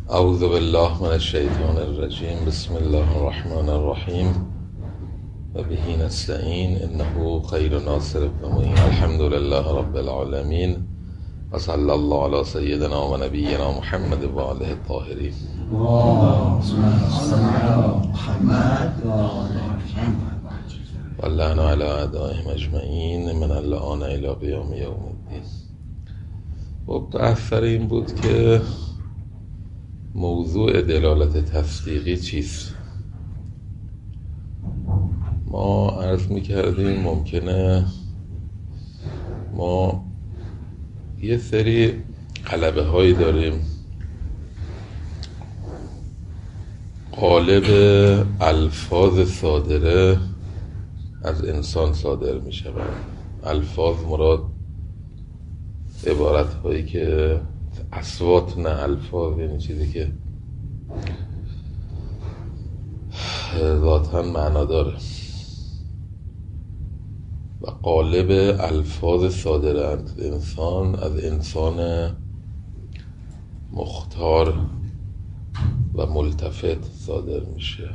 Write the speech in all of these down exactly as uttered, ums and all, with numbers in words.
اعوذ بالله من الشیطان الرجیم. بسم الله الرحمن الرحیم و به نستعین انه خیر ناصر و معین. الحمد لله رب العالمین و صلی الله علی سیدنا و نبینا محمد و آله الطاهرین. و اللعن علی اعدائهم اجمعین من اللعان الی قیام یوم الدین. خب اثر این بود که موضوع دلالت تصدیقی چیست. ما عرض می‌کردیم ممکنه ما یه سری غلبه هایی داریم، قالب الفاظ صادره از انسان صادر می شود. الفاظ مراد عبارت هایی که اصوات، نه الفاظ، یعنی چیزی که ذاتاً معنا داره. و قالب الفاظ صادره از انسان از انسان مختار و ملتفت صادر میشه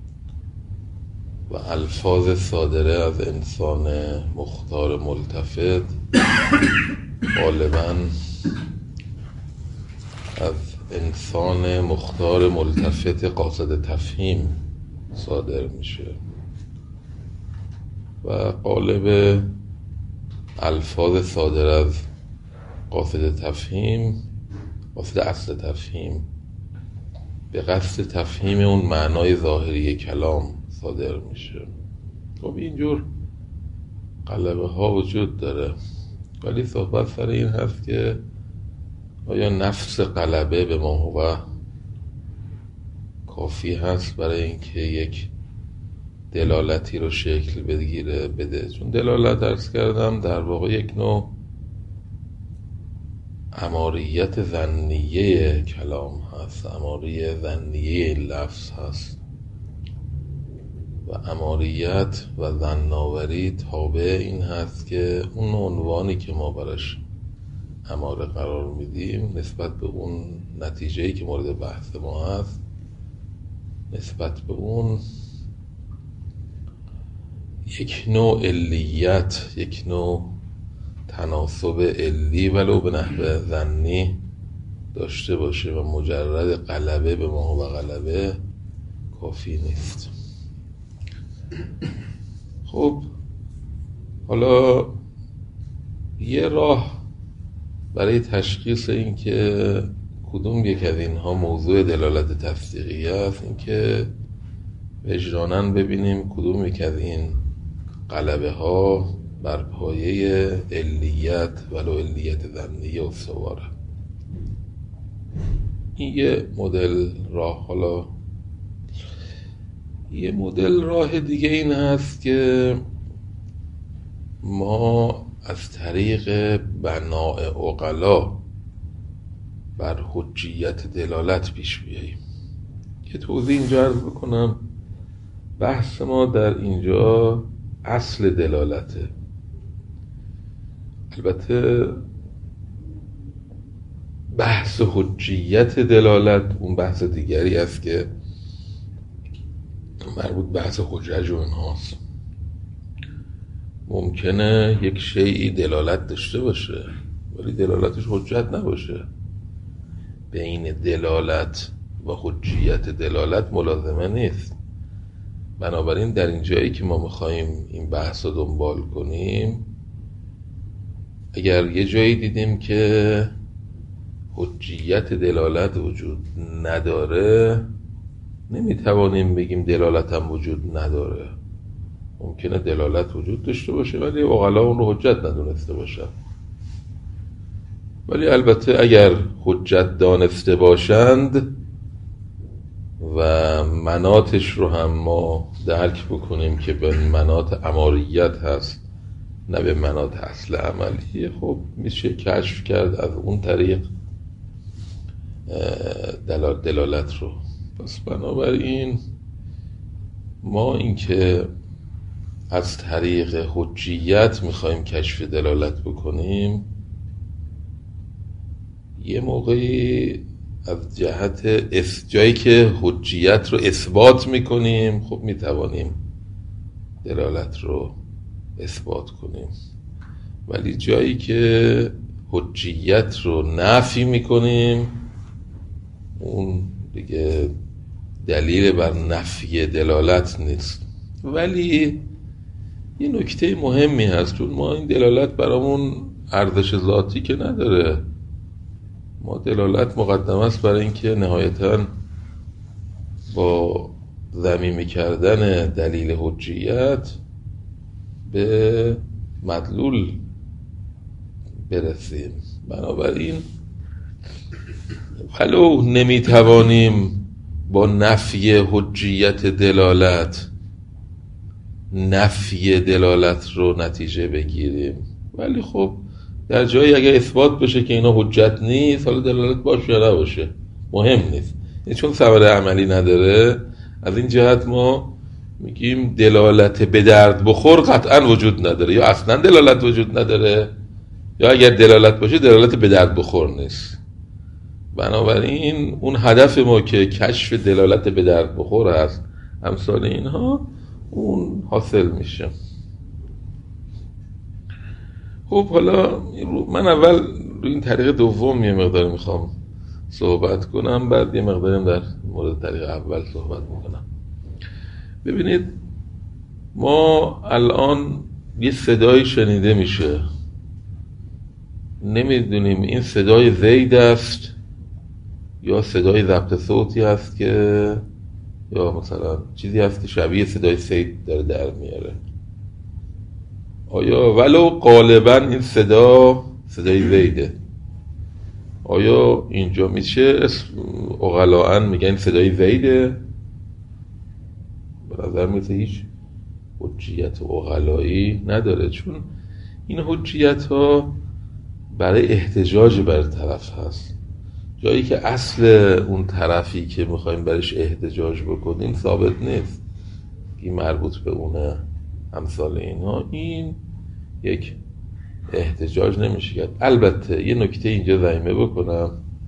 و الفاظ صادره از انسان مختار ملتفت غالباً از انسان مختار ملتفت قاصد تفهیم صادر میشه و قالب الفاظ صادر از قاصد تفهیم، قاصد اصل تفهیم، به قصد تفهیم اون معنای ظاهری کلام صادر میشه. خب اینجور قلبه ها وجود داره، ولی صحبت سر این هست که آیا نفس قلبه به ما هو کافی هست برای اینکه یک دلالتی رو شکل بگیره بده؟ چون دلالت عرض کردم در واقع یک نوع اماریت ظنیه کلام هست، اماریت ظنیه این لفظ هست و اماریت و ظن‌آوری تابع این هست که اون عنوانی که ما براش اماره قرار میدیم نسبت به اون نتیجه‌ای که مورد بحث ما هست، نسبت به اون یک نوع علیت، یک نوع تناسب علی ولو به نحو ظنی داشته باشه و مجرد غلبه به ما و غلبه کافی نیست. خب حالا یه راه برای تشخیص این که کدوم یک از اینها موضوع دلالت تصدیقی است این که وجداناً ببینیم کدوم یک از این غلبه ها بر پایه علیت ولو علیت ظنی استواره. این یه مدل راه. حالا یه مدل راه دیگه این هست که ما از طریق بناء عقلا بر حجیت دلالت پیش بیاییم. که توضیح اینجا عرض بکنم، بحث ما در اینجا اصل دلالته. البته بحث حجیت دلالت اون بحث دیگری است که مربوط بحث حجج و اینهاست. ممکنه یک شیئی دلالت داشته باشه ولی دلالتش حجت نباشه. بین دلالت و حجیت دلالت ملازمه نیست. بنابراین در این جایی که ما میخواییم این بحث رو دنبال کنیم، اگر یه جایی دیدیم که حجیت دلالت وجود نداره نمیتوانیم بگیم دلالت هم وجود نداره. ممکنه دلالت وجود داشته باشه ولی عقلا اون رو حجت ندونسته باشن. ولی البته اگر حجت دانسته باشند و مناطش رو هم ما درک بکنیم که به مناط اماریت هست نه به مناط اصل عملی، خب میشه کشف کرد از اون طریق دلال دلالت رو. پس بنابراین ما این که از طریق حجیت میخوایم کشف دلالت بکنیم، یه موقعی از جهت اس جایی که حجیت رو اثبات میکنیم خب میتوانیم دلالت رو اثبات کنیم، ولی جایی که حجیت رو نفی میکنیم اون دیگه دلیل بر نفی دلالت نیست. ولی یه نکته مهمی هست، چون ما این دلالت برامون ارزش ذاتی که نداره، ما دلالت مقدم است برای اینکه نهایتاً با ضمیمه کردن دلیل حجیت به مدلول برسیم. بنابراین ولو نمیتوانیم با نفی حجیت دلالت نفی دلالت رو نتیجه بگیریم، ولی خب در جایی اگه اثبات بشه که اینا حجت نیست، حالا دلالت باشه یا نباشه مهم نیست، این چون ثمره عملی نداره، از این جهت ما میگیم دلالت به درد بخور قطعا وجود نداره، یا اصلا دلالت وجود نداره، یا اگر دلالت باشه دلالت به درد بخور نیست. بنابراین اون هدف ما که کشف دلالت به درد بخور هست امثال اینها، اون حاصل میشه. خب حالا من اول روی این طریق دوم یه مقدار میخوام صحبت کنم، بعد یه مقداریم در مورد طریق اول صحبت میکنم. ببینید ما الان یه صدایی شنیده میشه، نمیدونیم این صدای زید است یا صدای ضبط صوتی هست که یا مثلا چیزی هست که شبیه صدای سید داره در میاره. آیا ولو غالبا این صدا صدای زیده، آیا اینجا میشه اسم اغلاً میگن این صدای زیده؟ به نظر میسه هیچ حجیت اغلایی نداره، چون این حجیت ها برای احتجاج بر طرف هست، جایی که اصل اون طرفی که میخوایم برش احتجاج بکنیم ثابت نیست، این مربوط به اونه امثال اینها، این یک احتجاج نمیشه کرد. البته یه نکته اینجا ضمیمه بکنم،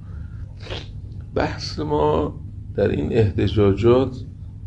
بحث ما در این احتجاجات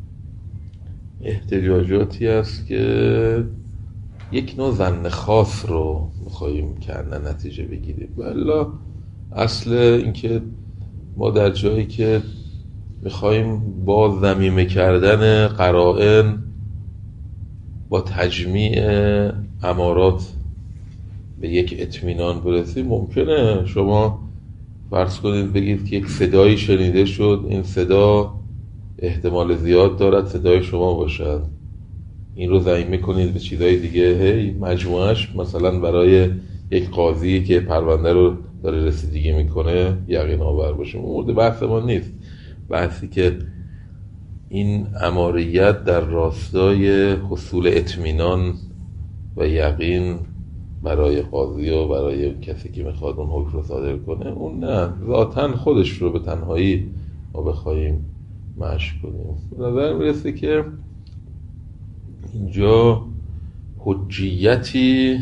احتجاجاتی است که یک نوع ظن خاص رو میخواییم که نتیجه بگیریم، ولی اصل اینکه ما در جایی که میخواییم با ضمیمه کردن قرائن با تجمیع امارات به یک اطمینان برسیم، ممکنه شما فرض کنید بگید که یک صدایی شنیده شد، این صدا احتمال زیاد دارد صدای شما باشد، این رو ضمیمه کنید به چیزای دیگه، هی مجموعش مثلا برای یک قاضی که پرونده رو داره رسیدگی میکنه یقین آور باشه. مورد بحث ما نیست، بحثی که این اماریت در راستای حصول اطمینان و یقین برای قاضی و برای کسی که میخواد اون حکم رو صادر کنه، اون نه، ذاتاً خودش رو به تنهایی ما بخوایم مشق کنیم. به نظر میرسه که اینجا حجیتی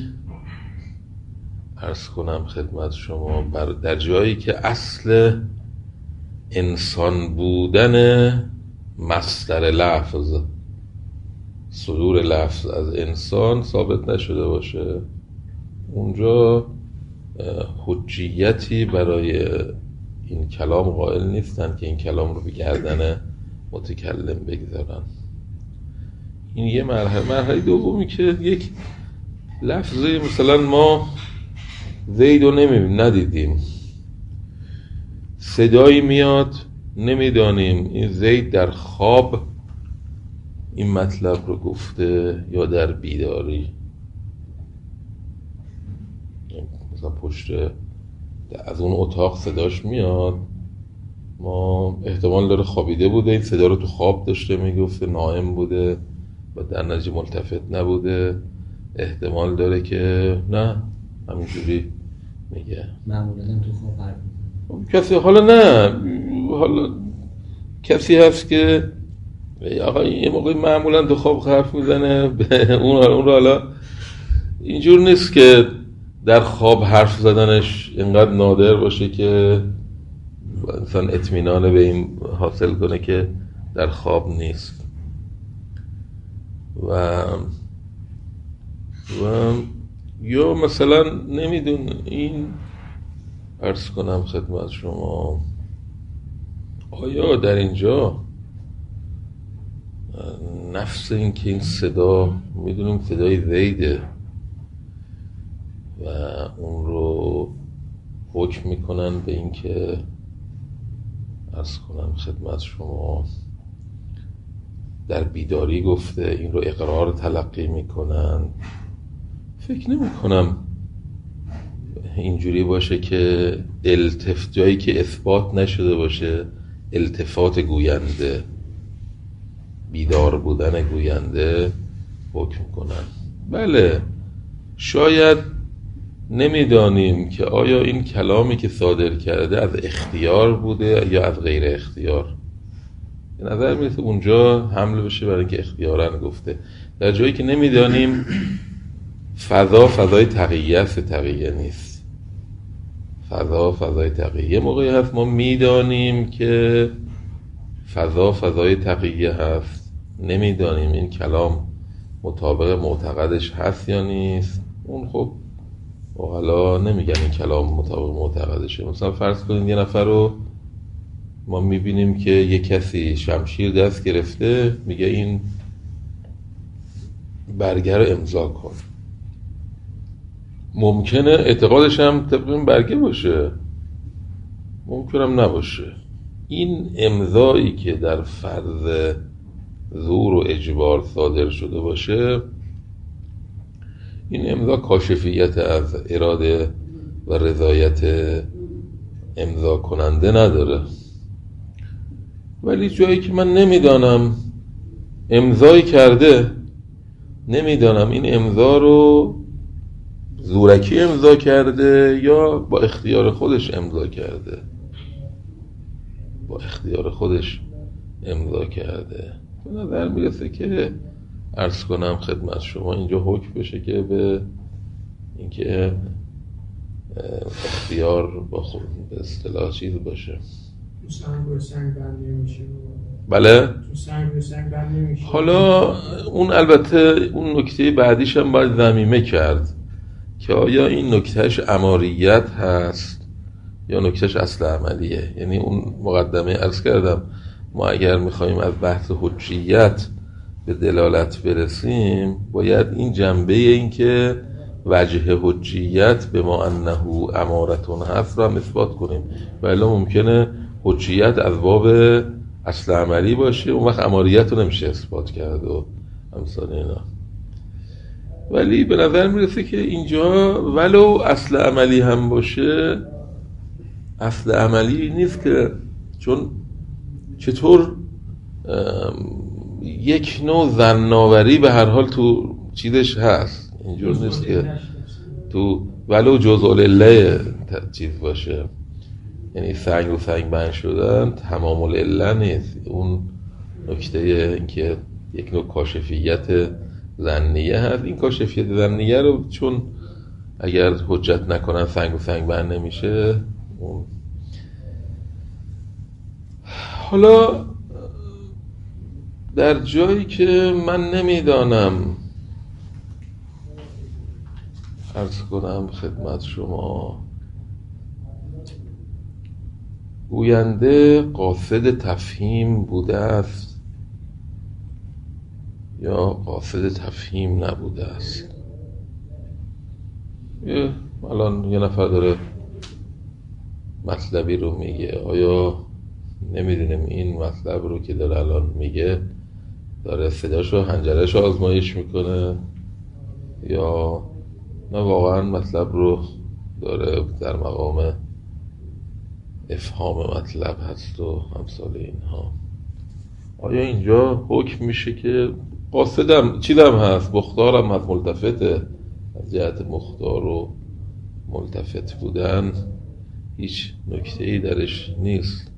عرض کنم خدمت شما بر در جایی که اصل انسان بودن مصدر لفظ، صدور لفظ از انسان ثابت نشده باشه، اونجا حجیتی برای این کلام قائل نیستن که این کلام رو به گردن متکلم بگذارن. این یه مرحله. مرحله دومی که یک لفظی مثلا ما زید رو نمیبینیم، ندیدیم، صدایی میاد نمیدانیم این زید در خواب این مطلب رو گفته یا در بیداری، مثلا پشت از اون اتاق صداش میاد، ما احتمال داره خوابیده بوده، این صدا رو تو خواب داشته میگفته، نائم بوده و در نتیجه ملتفت نبوده، احتمال داره که نه همینجوری میگه. معمولا تو خواب حرف میزنه کسی، حالا نه حالا کسی هست که آقا یه موقعی معمولا تو خواب حرف میزنه اون اون رو حالا اینجور نیست که در خواب حرف زدنش اینقدر نادر باشه که انسان اطمینان به این حاصل کنه که در خواب نیست. و و یا مثلا نمیدون این عرض کنم خدمت شما، آیا در اینجا نفس این که این صدا میدونیم صدای زیده و اون رو حکم میکنن به این که عرض کنم خدمت شما در بیداری گفته، این رو اقرار تلقی میکنن. فکر نمی کنم اینجوری باشه که التف جایی که اثبات نشده باشه التفات گوینده، بیدار بودن گوینده حکم کنن. بله شاید نمیدانیم که آیا این کلامی که صادر کرده از اختیار بوده یا از غیر اختیار. به نظر میرسه اونجا حمله بشه برای اینکه اختیارن گفته. در جایی که نمیدانیم فضا فضای تقیه است، تقیه نیست. فضا فضای تقیه موقعی هست ما میدانیم که فضا فضای تقیه هست، نمیدانیم این کلام مطابق معتقدش هست یا نیست. اون خب حالا نمیگن این کلام مطابق معتقدشه. مثلا فرض کنید یه نفر رو ما میبینیم که یه کسی شمشیر دست گرفته، میگه این برگه رو امضا کن. ممکنه اعتقادش هم طبق این برگه باشه، ممکنه هم نباشه. این امضایی که در فرض زور و اجبار صادر شده باشه، این امضا کاشفیت از اراده و رضایت امضا کننده نداره. ولی جایی که من نمیدانم امضایی کرده، نمیدانم این امضا رو زورکی امضا کرده یا با اختیار خودش امضا کرده، با اختیار خودش امضا کرده. به نظر میرسه که عرض کنم خدمت شما اینجا حکم بشه که به اینکه اختیار با خود به اصطلاح چیز باشه. تو سنگ و سنگ بند نمیشه. بله؟ تو سنگ و سنگ بند نمیشه. حالا اون البته اون نکته بعدیش هم باید ضمیمه کرد که آیا این نکتهش اماریت هست یا نکتهش اصل عملیه. یعنی اون مقدمه عرض کردم ما اگر میخواییم از بحث حجیت به دلالت برسیم باید این جنبه این که وجه حجیت به ما انه امارتون هست رو هم اثبات کنیم. ولی ممکنه حجیت از باب اصل عملی باشه، اون وقت اماریت رو نمیشه اثبات کرد و امثال اینا. ولی به نظر میرسه که اینجا ولو اصل عملی هم باشه، اصل عملی نیست که، چون چطور یک نوع ظن‌آوری به هر حال تو چیزش هست، اینجور نیست که تو ولو جزء العله چیز باشه. یعنی سنگ و سنگ بند شدن تمام العله نیست. اون نکته اینکه یک نوع کاشفیت ظنیه هست، این کاشفیت ظنیه رو چون اگر حجت نکنن سنگ و سنگ بند نمیشه. اون حالا در جایی که من نمیدانم عرض کنم خدمت شما گوینده قاصد تفهیم بوده است یا قاصد تفهیم نبوده است. یه الان یه نفر داره مطلبی رو میگه، آیا نمیدونیم این مطلب رو که داره الان میگه داره صداش و حنجرش رو آزمایش میکنه یا نه واقعا مطلب رو داره در مقام افهام مطلب هست و امثال اینها. آیا اینجا حکم میشه که قاصدم چیدم هست، مختارم هست، ملتفته، از جهت مختار و ملتفت بودن هیچ نکته‌ای درش نیست.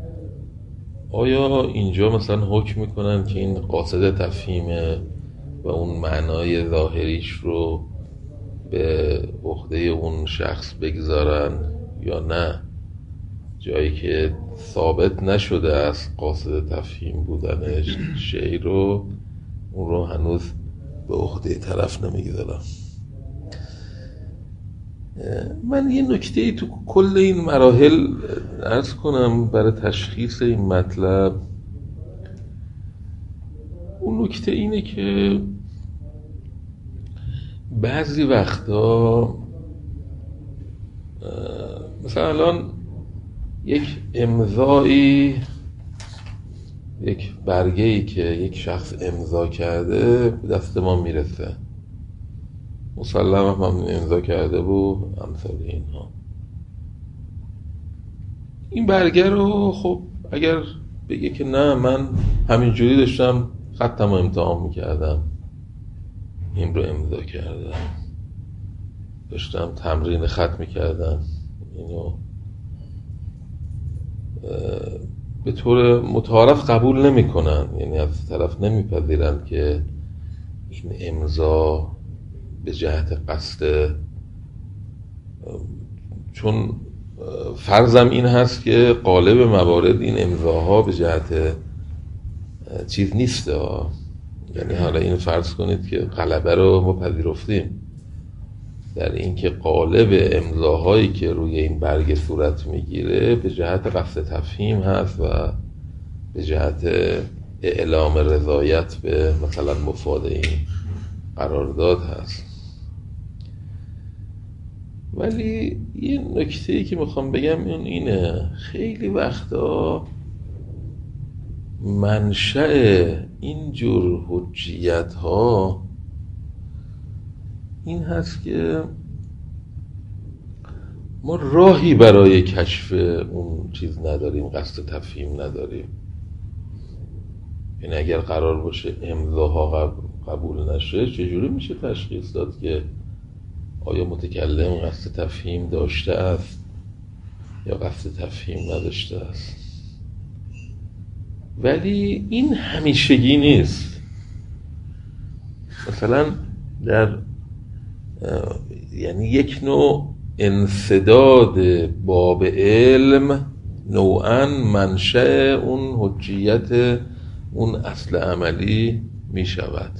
آیا اینجا مثلا حکم میکنن که این قاصد تفهیمه و اون معنای ظاهریش رو به عهده اون شخص بگذارن یا نه؟ جایی که ثابت نشده از قاصد تفهیم بودنش شیء رو، اون رو هنوز به عهده طرف نمیگذارم. من یه نکته تو کل این مراحل عرض کنم برای تشخیص این مطلب. اون نکته اینه که بعضی وقتا مثلا الان یک امضایی، یک برگه‌ای که یک شخص امضا کرده به دست ما میرسه، مسلم هم امضا کرده و امثال اینها. این برگه رو خب اگر بگه که نه من همینجوری داشتم خطم رو امتحان میکردم، این رو امضا کردم، داشتم تمرین خط میکردم، اینو به طور متعارف قبول نمی کنن، یعنی از طرف نمیپذیرن که این امضا به جهت قصد، چون فرضم این هست که غالب موارد این امضاها به جهت چیز نیست. یعنی حالا این فرض کنید که غلبه رو ما پذیرفتیم در این که غالب امضاهایی که روی این برگ صورت میگیره به جهت قصد تفهیم هست و به جهت اعلام رضایت به مثلا مفاد این قرارداد هست. ولی یه نکته‌ای که میخوام بگم این اینه، خیلی وقتا منشأ اینجور حجیت ها این هست که ما راهی برای کشف اون چیز نداریم، قصد تفهیم نداریم. یعنی اگر قرار باشه امضاها قبول نشه، چجوری میشه تشخیص داد که آیا متکلم قصد تفهیم داشته است یا قصد تفهیم نداشته است؟ ولی این همیشگی نیست. مثلا در یعنی یک نوع انسداد باب علم نوعاً منشأ اون حجیت اون اصل عملی می شود.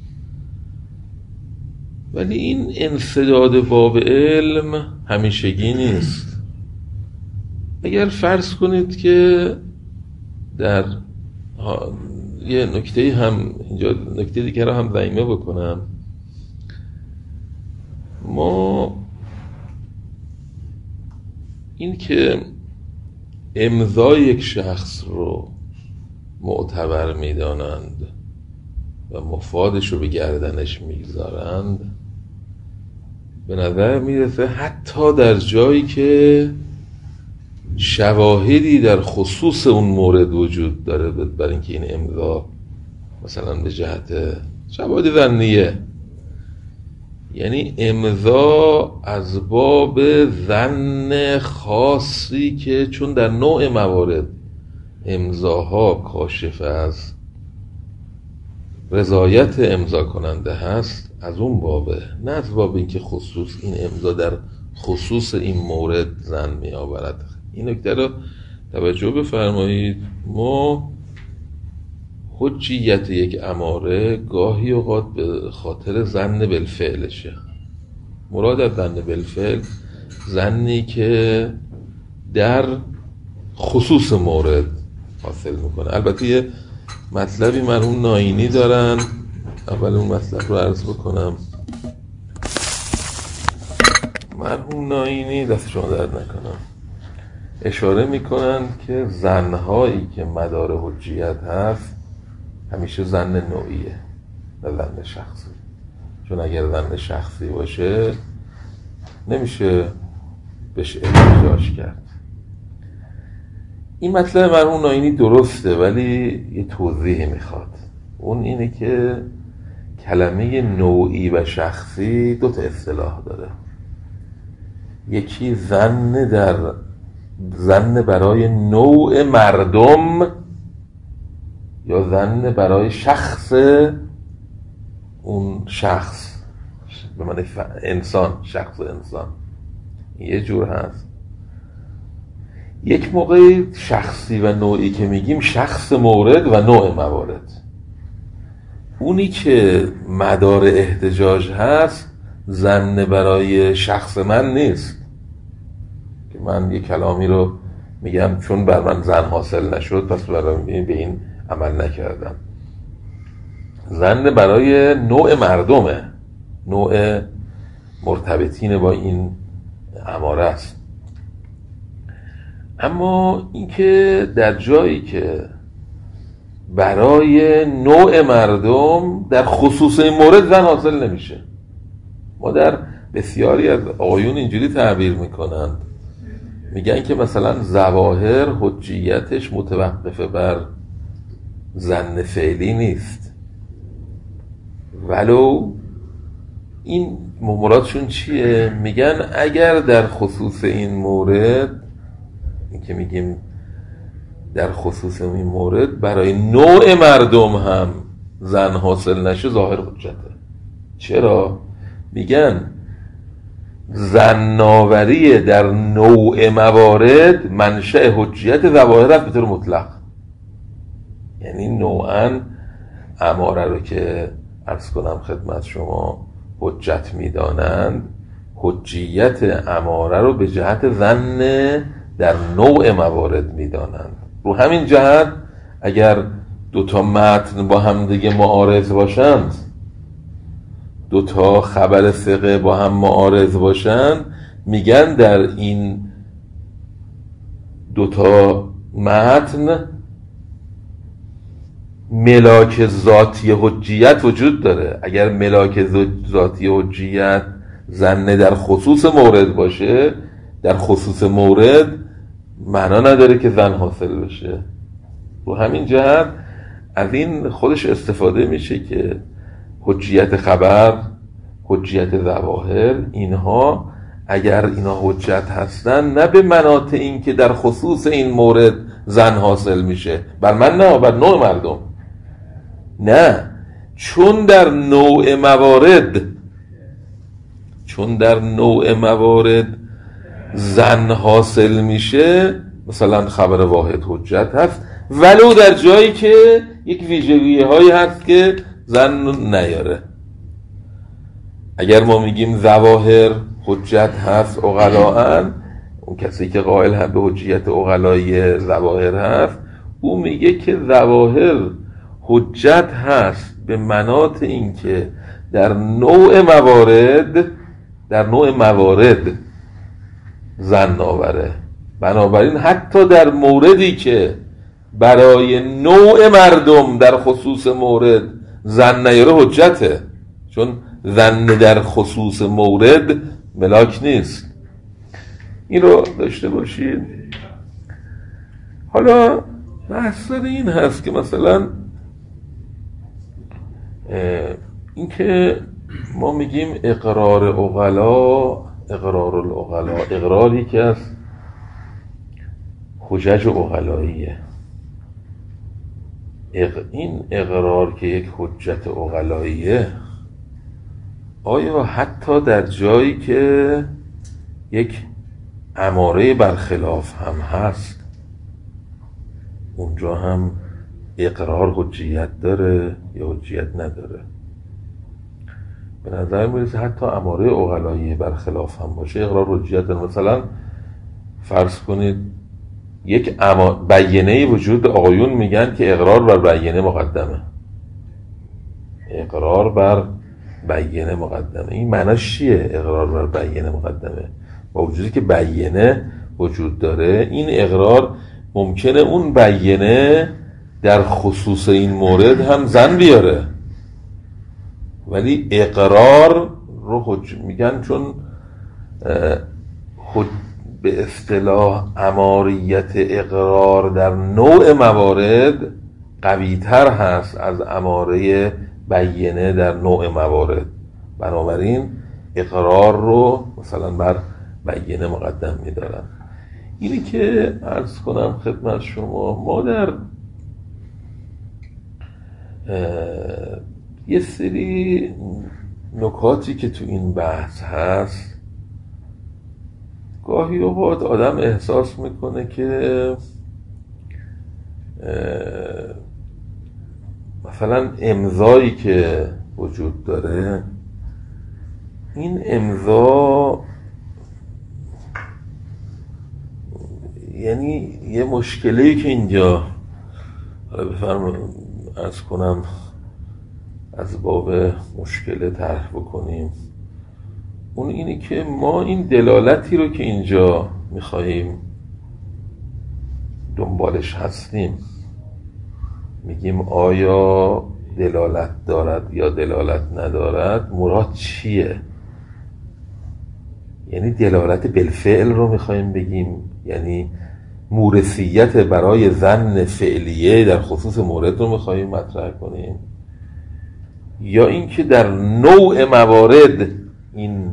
ولی این انسداد باب علم همیشگی نیست. اگر فرض کنید که در یه نکته هم اینجا نکته دیگر رو هم ضمیمه بکنم، ما این که امضای یک شخص رو معتبر میدانند و مفادش رو به گردنش میگذارند، به نظر میرسه حتی در جایی که شواهدی در خصوص اون مورد وجود داره برای اینکه این امضا مثلا به جهت شواهد ظنیه، یعنی امضا از باب ظن خاصی که چون در نوع موارد امضاها کاشف از رضایت امضا کننده هست، از اون بابه، نه از باب اینکه خصوص این امضا در خصوص این مورد ظن می آورد. این نکته رو توجه بفرمایید. ما حجیت یک اماره گاهی اوقات به خاطر ظن بالفعلشه. مراد از ظن بالفعل ظنی که در خصوص مورد حاصل میکنه. البته یه مطلبی مرحوم ناینی دارن، اول اون مطلب رو عرض بکنم. مرحوم ناینی دست شما درد نکنم اشاره میکنن که ظنهایی که مدار حجیت هست همیشه ظن نوعیه نه ظن شخصی، چون اگر ظن شخصی باشه نمیشه بهش احتجاج کرد. این مطلب مرحوم ناینی درسته، ولی یه توضیحی میخواد. اون اینه که کلمه نوعی و شخصی دو تا اصطلاح داره. یکی ظن در ظن برای نوع مردم یا ظن برای شخص اون شخص، به معنی انسان، شخص انسان، یه جور هست. یک موقع شخصی و نوعی که میگیم شخص مورد و نوع موارد، اونی که مدار احتجاج هست زن برای شخص من نیست که من یک کلامی رو میگم چون بر من زن حاصل نشد پس برای به این عمل نکردم. زن برای نوع مردمه، نوع مرتبطین با این اماره است. اما اینکه در جایی که برای نوع مردم در خصوص این مورد زن حاصل نمیشه، ما در بسیاری از آیون اینجوری تعبیر میکنند، میگن که مثلا ظواهر حجیتش متوقفه بر زن فعلی نیست، ولو این مرادشون چیه؟ میگن اگر در خصوص این مورد، این که میگیم در خصوص این مورد برای نوع مردم هم زن حاصل نشه ظاهر حجته. چرا؟ میگن زناوری در نوع موارد منشأ حجیت ظواهر است به طور مطلق. یعنی نوعاً اماره رو که عرض کنم خدمت شما حجت میدانند، حجیت اماره رو به جهت ظن در نوع موارد میدانند. رو همین جهت اگر دوتا متن با هم دیگه معارض باشند، دوتا خبر ثقه با هم معارض باشند، میگن در این دوتا متن ملاک ذاتی حجیت وجود داره. اگر ملاک ذاتی حجیت زن در خصوص مورد باشه، در خصوص مورد معنا نداره که زن حاصل بشه. رو همین جهت از این خودش استفاده میشه که حجیت خبر، حجیت ظواهر، اینها اگر اینا حجت هستن نه به مناط این که در خصوص این مورد زن حاصل میشه، بر من نه، بر نوع مردم نه، چون در نوع موارد چون در نوع موارد زن حاصل میشه، مثلا خبر واحد حجت هست ولو در جایی که یک ویژگی هایی هست که زن نیاره. اگر ما میگیم ظواهر حجت هست عقلاً، اون کسی که قائل هم به حجیت عقلایی ظواهر هست، او میگه که ظواهر حجت هست به مناط این که در نوع موارد در نوع موارد زن آوره. بنابراین حتی در موردی که برای نوع مردم در خصوص مورد زن نیاره حجته، چون زن در خصوص مورد ملاک نیست. این رو داشته باشید. حالا بحث این هست که مثلا این که ما میگیم اقرار عقلا، اقرار العقلا، اقراری که از حجج عقلاییه. این اقرار که یک حجت عقلاییه، آیا حتی در جایی که یک اماره برخلاف هم هست اونجا هم اقرار حجیت داره یا حجیت نداره؟ به نظر میرسه حتی اماره عقلایی برخلاف هم باشه اقرار حجیت داره. مثلا فرض کنید یک اما بیانه وجود، آقایون میگن که اقرار بر بیانه مقدمه، اقرار بر بیانه مقدمه. این معناش چیه اقرار بر بیانه مقدمه؟ با وجودی که بیانه وجود داره، این اقرار ممکنه اون بیانه در خصوص این مورد هم زن بیاره، ولی اقرار رو حج میگن چون حج به اصطلاح اماریت اقرار در نوع موارد قوی‌تر هست از اماره بیانه در نوع موارد. بنابراین اقرار رو مثلا بر بیانه مقدم می‌دارن. اینی که عرض کنم خدمت شما، ما در یه سری نکاتی که تو این بحث هست گاهی اوقات آدم احساس میکنه که مثلا امضایی که وجود داره، این امضا یعنی یه مشکلی که اینجا حالا بفرم عرض کنم از باب مشکل طرح بکنیم، اون اینی که ما این دلالتی رو که اینجا میخواییم دنبالش هستیم، میگیم آیا دلالت دارد یا دلالت ندارد، مراد چیه؟ یعنی دلالت بالفعل رو میخواییم بگیم، یعنی مورثیت برای ظن فعلیه در خصوص مورد رو میخواییم مطرح کنیم، یا اینکه در نوع موارد این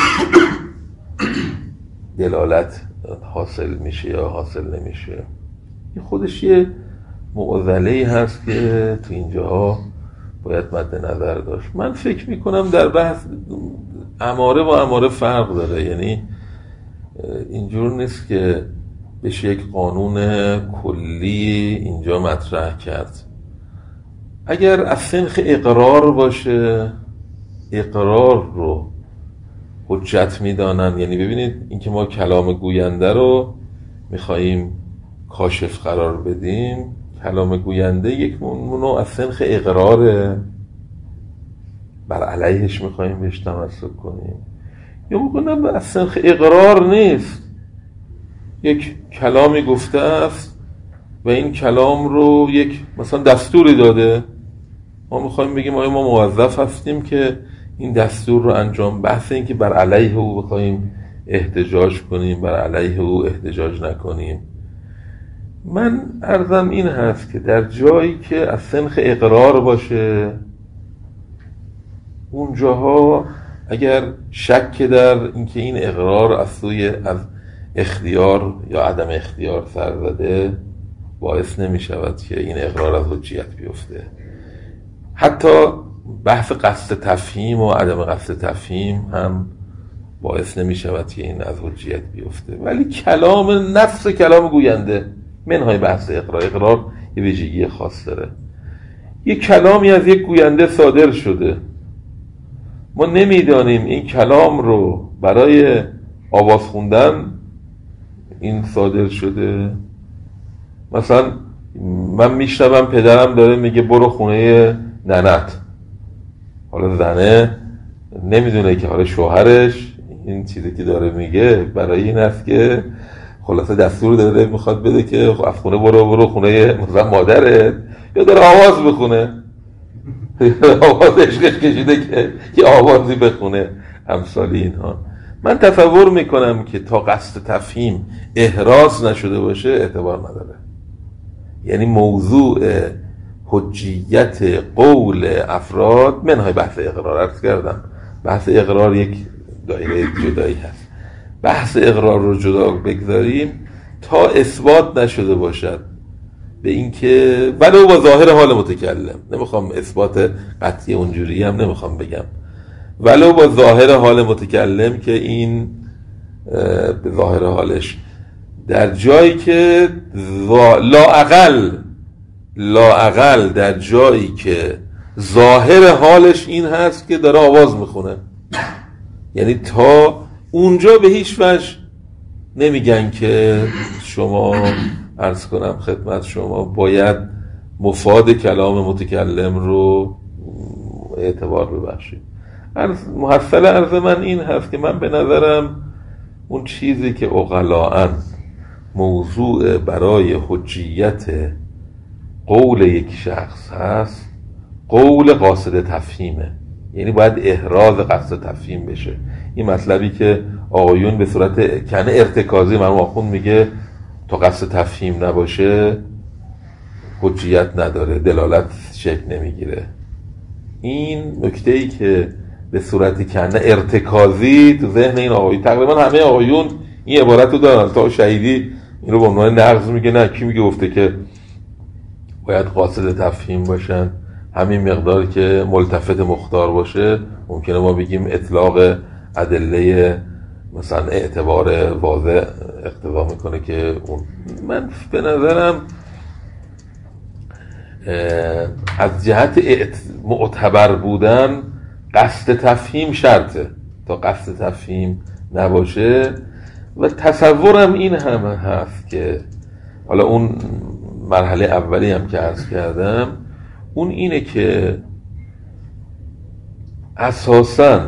دلالت حاصل میشه یا حاصل نمیشه. این خودش یه معضله‌ای هست که تو اینجاها باید مد نظر داشت. من فکر میکنم در بحث اماره با اماره فرق داره، یعنی اینجور نیست که بشه یک قانون کلی اینجا مطرح کرد. اگر از سنخ اقرار باشه، اقرار رو حجت میدانن، یعنی ببینید اینکه ما کلام گوینده رو میخواییم کاشف قرار بدیم، کلام گوینده یک نوع از سنخ اقراره، بر علیهش میخواییم بهش تمسک کنیم، یا میکنم از سنخ اقرار نیست، یک کلامی گفته است و این کلام رو یک مثلا دستوری داده، ما میخواییم بگیم آیا ما موظف هستیم که این دستور رو انجام، بحث این که بر علیه او بخواییم احتجاج کنیم، بر علیه او احتجاج نکنیم. من عرضم این هست که در جایی که از سنخ اقرار باشه، اونجاها اگر شک در اینکه این اقرار از سوی از اختیار یا عدم اختیار سر زده، باعث نمی شود که این اقرار از حجیت بیفته. حتی بحث قصد تفهیم و عدم قصد تفهیم هم باعث نمی شود که این از حجیت بیفته. ولی کلام نفس کلام گوینده، منهای بحث اقرار، اقرار یه ویژگی خاص داره. یه کلامی از یک گوینده صادر شده، ما نمیدانیم این کلام رو برای آواز خوندن این صادر شده. مثلا من میشنوم پدرم داره میگه برو خونه ننت، حالا زنه نمیدونه که حالا شوهرش این چیزی که داره میگه برای این است که خلاصه دستور داده میخواد بده که از خونه برو برو خونه مثلا مادرت، یا داره آواز بخونه، آواز عشقش کشیده که یه آوازی بخونه، امثال اینها. من تصور میکنم که تا قصد تفهیم احراز نشده باشه اعتبار نداره. یعنی موضوع حجیت قول افراد، منهای بحث اقرار عرض کردم، بحث اقرار یک دایره جدایی هست، بحث اقرار رو جدا بگذاریم تا اثبات نشده باشد به اینکه ولو با ظاهر حال متکلم، نمیخوام اثبات قطعی اونجوری هم نمیخوام بگم، ولو با ظاهر حال متکلم که این به ظاهر حالش در جایی که لااقل لااقل در جایی که ظاهر حالش این هست که داره آواز میخونه، یعنی تا اونجا به هیچ وجه نمیگن که شما عرض کنم خدمت شما باید مفاد کلام متکلم رو اعتبار ببخشید. محصل عرض من این هست که من به نظرم اون چیزی که عقلاً موضوع برای حجیت قول یک شخص هست، قول قاصد تفهیمه، یعنی باید احراز قصد تفهیم بشه. این مطلبی که آقایون به صورت کنه ارتکازی مرحوم آخوند میگه تا قصد تفهیم نباشه حجیت نداره، دلالت شکل نمیگیره. این نکته‌ای که به صورت کنه ارتکازی تو ذهن این آقایون، تقریبا همه آقایون این عبارت رو دارن، تا شهیدی این رو به عنوان نقض میگه، نه کی میگه گفته که باید قاصد تفهیم باشن، همین مقدار که ملتفت مختار باشه ممکنه ما بگیم اطلاق ادله مثلا اعتبار واضح اقتضا میکنه که اون. من به نظرم از جهت معتبر بودن قصد تفهیم شرطه. تا قصد تفهیم نباشه و تصورم این هم هست که حالا اون مرحله اولی هم که عرض کردم اون اینه که اساساً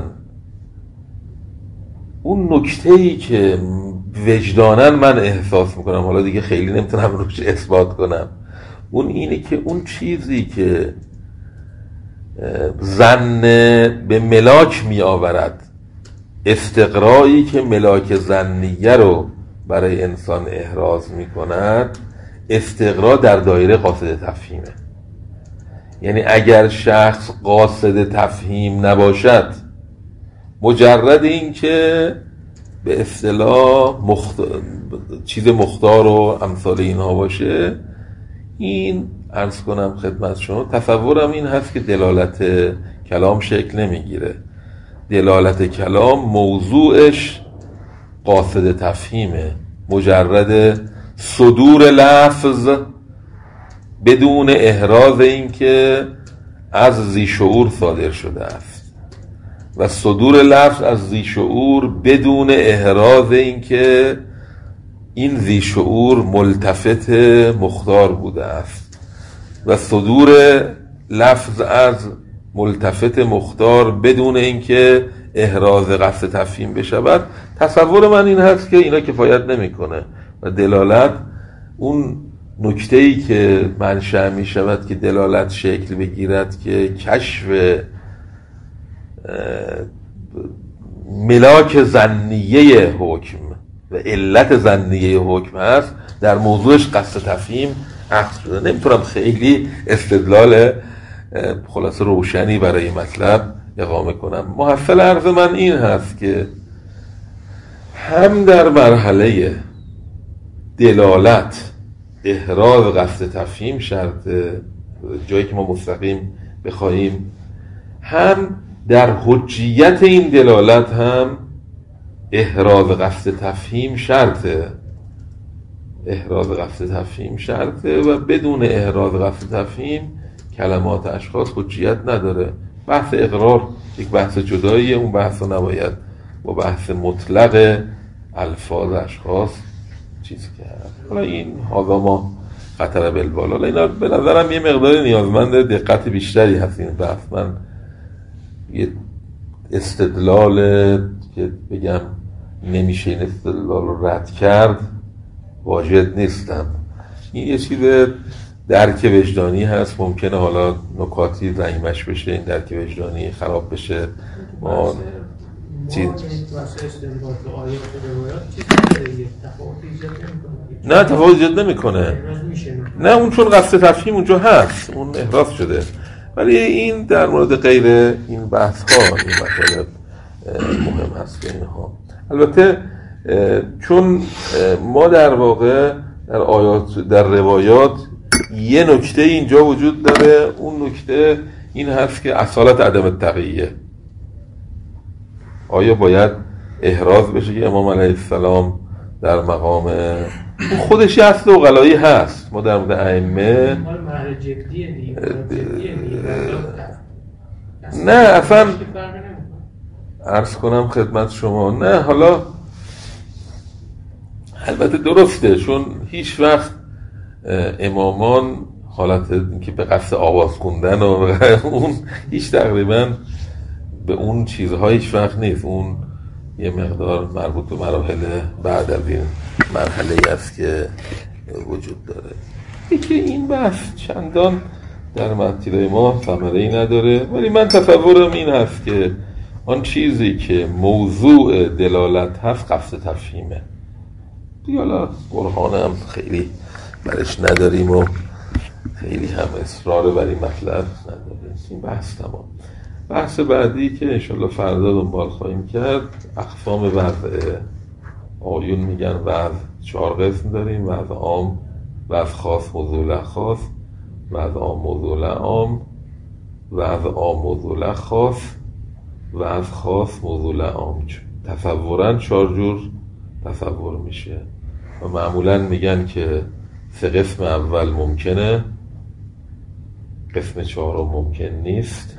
اون نکته‌ای که وجداناً من احساس میکنم، حالا دیگه خیلی نمیتونم روش اثبات کنم، اون اینه که اون چیزی که ظن به ملاک می آورد، استقرایی که ملاک ظنیه رو برای انسان احراز می کند، استقرا در دایره قاصد تفهیمه. یعنی اگر شخص قاصد تفهیم نباشد، مجرد این که به اصطلاح مخت... چیز مختار و امثال اینها باشه، این عرض کنم خدمت شما تصورم این هست که دلالت کلام شکل نمیگیره. دلالت کلام موضوعش قاصد تفهیمه، مجرد صدور لفظ بدون احراز این که از ذی شعور صادر شده است و صدور لفظ از ذی شعور بدون احراز این که این ذی شعور ملتفت مختار بوده است و صدور لفظ از ملتفت مختار بدون اینکه احراز قصد تفهیم بشود. تصور من این هست که اینا کفایت نمیکنه و دلالت اون نکته‌ای که منشأ می شود که دلالت شکل بگیرد که کشف ملاک ظنیه حکم و علت ظنیه حکم هست، در موضوعش قصد تفهیم عقد شده. نمیتونم خیلی استدلال خلاصه روشنی برای مطلب اقامه کنم. محصل عرض من این هست که هم در مرحله دلالت احراز قصد تفهیم شرطه، جایی که ما مستقیم بخواهیم، هم در حجیت این دلالت هم احراز قصد تفهیم شرطه. احراز قصد تفهیم شرطه و بدون احراز قصد تفهیم کلمات اشخاص حجیت نداره. بحث اقرار یک بحث جداییه، اون بحث رو نباید با بحث مطلق الفاظ اشخاص چیز کرد. حالا این حالا ما خطر بالبال، حالا اینا به نظرم یه مقداری نیازمند دقت بیشتری هست این بحث. من یه استدلال که بگم نمیشه این استدلال رو رد کرد واجد نیستم. این یه چیز درک وجدانی هست، ممکنه حالا نکاتی رنگمش بشه، این درک وجدانی خراب بشه. ما چیز نه تفاوت ایجاد نمیکنه. نه اون چون قصد تفهیم اونجا هست، اون احراز شده، ولی این در مورد غیر این بحث ها این مطالب مهم هست که اینها. البته چون ما در واقع در آیات در روایات یه نکته اینجا وجود داره، اون نکته این هست که اصالت عدم التقیه. آیا باید احراز بشه که امام علیه السلام در مقام خودش اصل عقلایی هست؟ ما در مورد ائمه نه اصلا عرض کنم خدمت شما، نه حالا البته درسته، چون هیچ وقت امامان حالت که به قصد آواز خوندن و اون هیچ تقریبا به اون چیزها هیچ وقت نیست. اون یه مقدار مربوط به مراحل بعد از این مرحله است که وجود داره. یکی این بحث چندان در منطقه ما ثمره‌ای نداره، ولی من تصورم این هست که آن چیزی که موضوع دلالت هست قصد تفهیمه. دیگه حالا برهان هم خیلی برش نداریم و خیلی هم اصرار بر این مطلب نداریم. این بحث تمام. بحث بعدی که انشالله فردا دنبال خواهیم کرد اقسام وضع. آیون میگن وضع چهار قسم داریم: وضع عام، وضع خاص، موضوع خاص، وضع عام، موضوع عام، وضع عام، موضوع خاص، وضع خاص، موضوع عام. تصورن چهار جور تصور میشه و معمولا میگن که سه قسم اول ممکنه، قسم چهارم ممکن نیست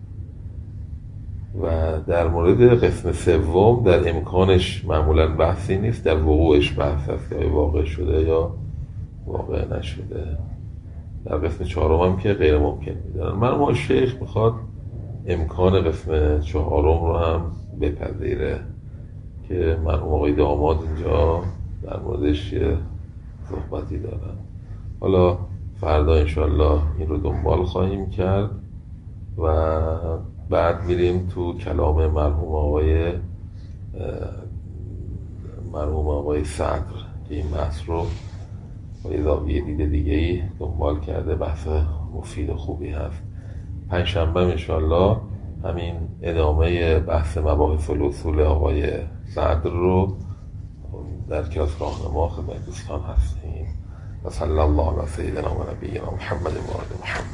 و در مورد قسم سوم در امکانش معمولا بحثی نیست، در وقوعش بحث هست که واقع شده یا واقع نشده. در قسم چهارم هم که غیر ممکن میدونن. مرحوم شیخ میخواد امکان قسم چهارم رو هم بپذیره که مرحوم آقای داماد اینجا در موردش یه صحبتی دارن. حالا فردا انشالله این رو دنبال خواهیم کرد و بعد میریم تو کلام مرحوم آقای مرحوم آقای صدر که این بحث رو با یه زاویه دید دیگه‌ای دنبال کرده. بحث مفید و خوبی هست. پنجشنبه انشالله همین ادامه بحث مباحث الاصول آقای صدر رو در کلاس راهنما خدمت دوستان هستیم. و صلی الله علی سیدنا و نبینا محمد و آل محمد.